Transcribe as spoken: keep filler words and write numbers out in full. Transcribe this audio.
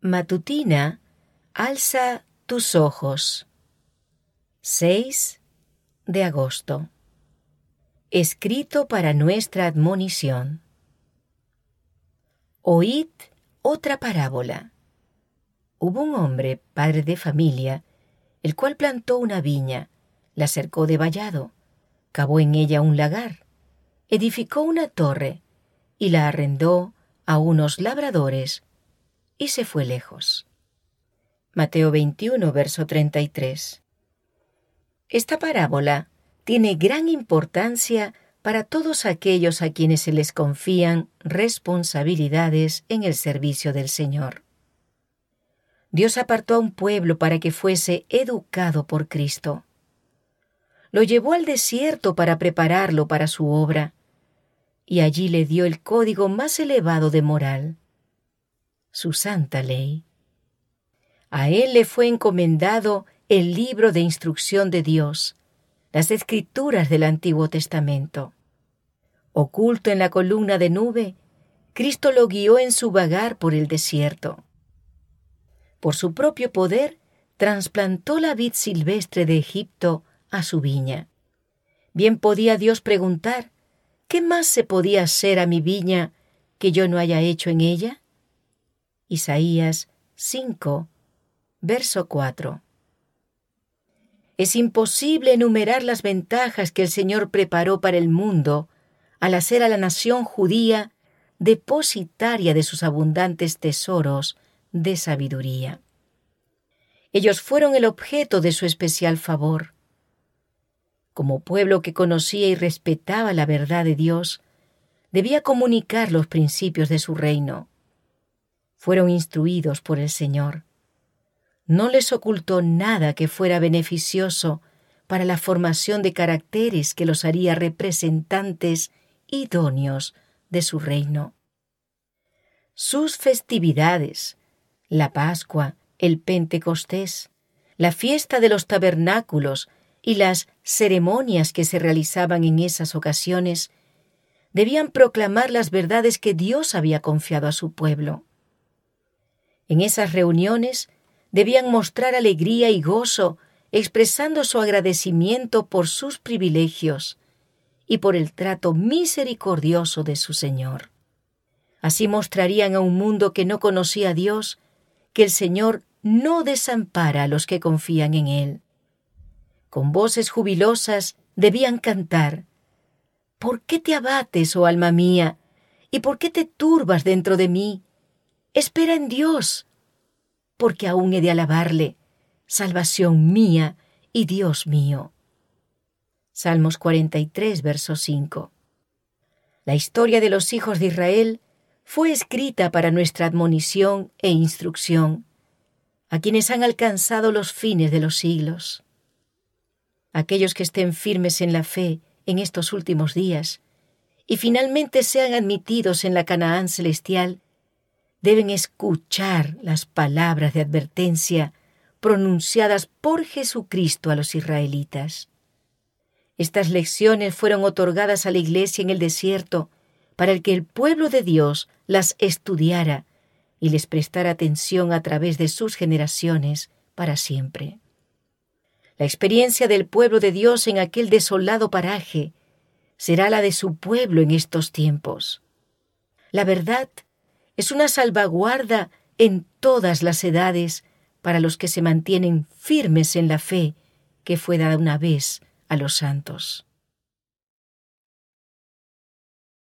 Matutina, alza tus ojos. seis de agosto. Escrito para nuestra admonición. Oíd otra parábola. Hubo un hombre, padre de familia, el cual plantó una viña, la cercó de vallado, cavó en ella un lagar, edificó una torre y la arrendó a unos labradores y se fue lejos. Mateo veintiuno, verso treinta y tres. Esta parábola tiene gran importancia para todos aquellos a quienes se les confían responsabilidades en el servicio del Señor. Dios apartó a un pueblo para que fuese educado por Cristo. Lo llevó al desierto para prepararlo para su obra, y allí le dio el código más elevado de moral, su santa ley. A él le fue encomendado el libro de instrucción de Dios, las escrituras del Antiguo Testamento. Oculto en la columna de nube, Cristo lo guió en su vagar por el desierto. Por su propio poder, trasplantó la vid silvestre de Egipto a su viña. Bien podía Dios preguntar, ¿qué más se podía hacer a mi viña que yo no haya hecho en ella? Isaías cinco, verso cuatro. Es imposible enumerar las ventajas que el Señor preparó para el mundo al hacer a la nación judía depositaria de sus abundantes tesoros de sabiduría. Ellos fueron el objeto de su especial favor. Como pueblo que conocía y respetaba la verdad de Dios, debía comunicar los principios de su reino. Fueron instruidos por el Señor. No les ocultó nada que fuera beneficioso para la formación de caracteres que los haría representantes idóneos de su reino. Sus festividades, la Pascua, el Pentecostés, la fiesta de los tabernáculos y las ceremonias que se realizaban en esas ocasiones, debían proclamar las verdades que Dios había confiado a su pueblo. En esas reuniones debían mostrar alegría y gozo, expresando su agradecimiento por sus privilegios y por el trato misericordioso de su Señor. Así mostrarían a un mundo que no conocía a Dios que el Señor no desampara a los que confían en Él. Con voces jubilosas debían cantar: ¿Por qué te abates, oh alma mía? ¿Y por qué te turbas dentro de mí? Espera en Dios, porque aún he de alabarle, salvación mía y Dios mío. Salmos cuarenta y tres, verso cinco. La historia de los hijos de Israel fue escrita para nuestra admonición e instrucción, a quienes han alcanzado los fines de los siglos. Aquellos que estén firmes en la fe en estos últimos días y finalmente sean admitidos en la Canaán celestial, deben escuchar las palabras de advertencia pronunciadas por Jesucristo a los israelitas. Estas lecciones fueron otorgadas a la iglesia en el desierto para que el pueblo de Dios las estudiara y les prestara atención a través de sus generaciones para siempre. La experiencia del pueblo de Dios en aquel desolado paraje será la de su pueblo en estos tiempos. La verdad es una salvaguarda en todas las edades para los que se mantienen firmes en la fe que fue dada una vez a los santos.